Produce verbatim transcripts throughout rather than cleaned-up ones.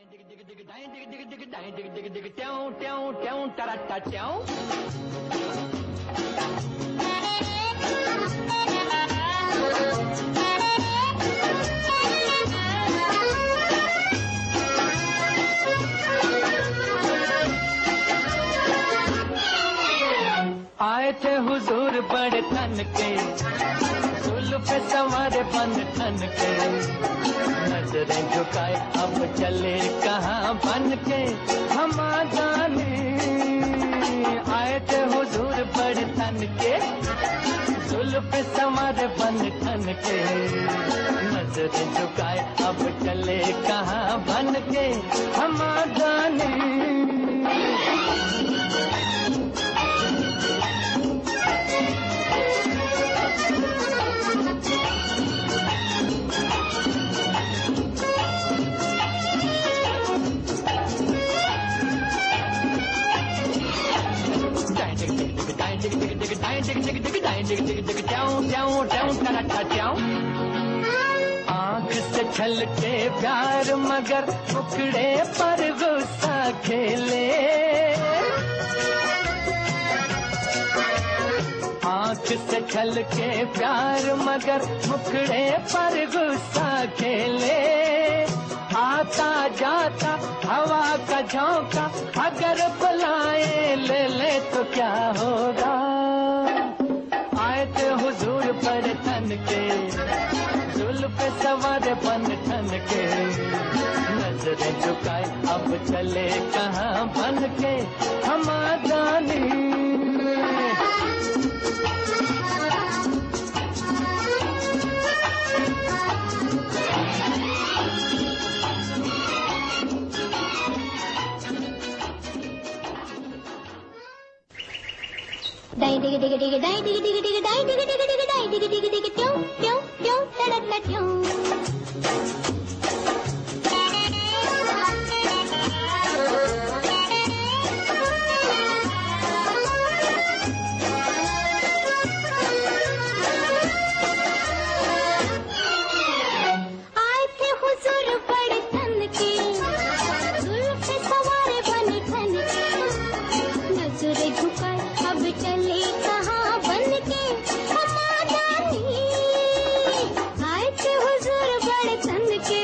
आए थे हुजूर बड़े तन के, जुल्फ पे सवार बन ठन के, नजरें झुकाए अब चले कहाँ बन के हम जाने। आए थे हुजूर बड़े तन के, जुल्फ पे सवार बन ठन के, नजरें झुकाए अब चले कहाँ बन के हम जाने। आँख से छलके प्यार मगर मुखड़े पर गुस्सा खेले। आँख से छलके प्यार मगर मुखड़े पर गुस्सा खेले। आता जाता हवा का झोंका अगर बुलाए ले ले तो क्या होगा। आए थे हुजूर पर तन के, जुल्फ पे सवार बन ठन के, नजरें झुकाए अब चले कहाँ बन के हम जाने। डाई डिग डिग डिग डाई डिग डिग डिग डाई डिग डिग डिग डाई डिग डिग डिग ट्यों ट्यों ट्यों तड़क ट्यों। आए थे हुजूर बड़े तन के, जुल्फ पे सवार बन ठन के, नजरें झुकाए अब चले कहाँ बन के हम जाने। आए थे हुजूर बड़े तन के,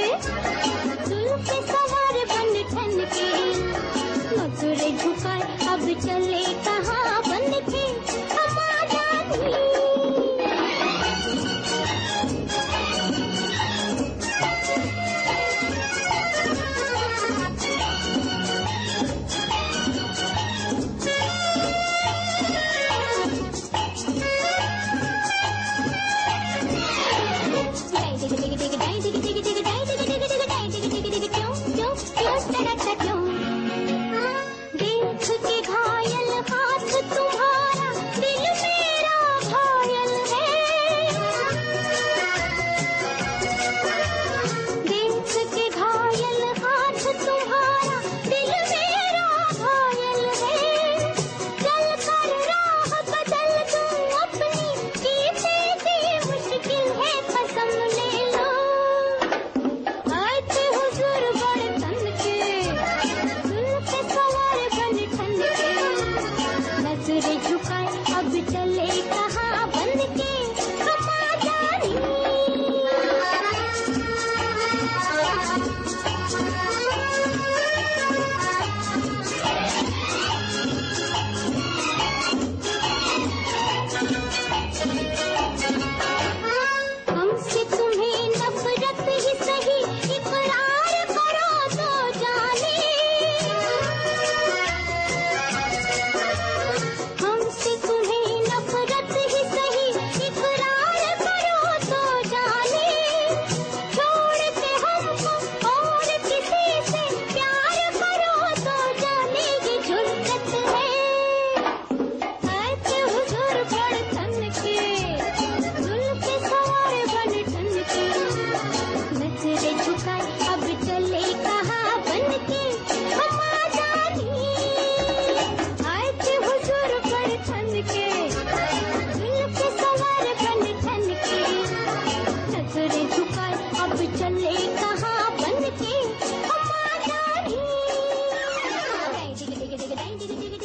डिग डिग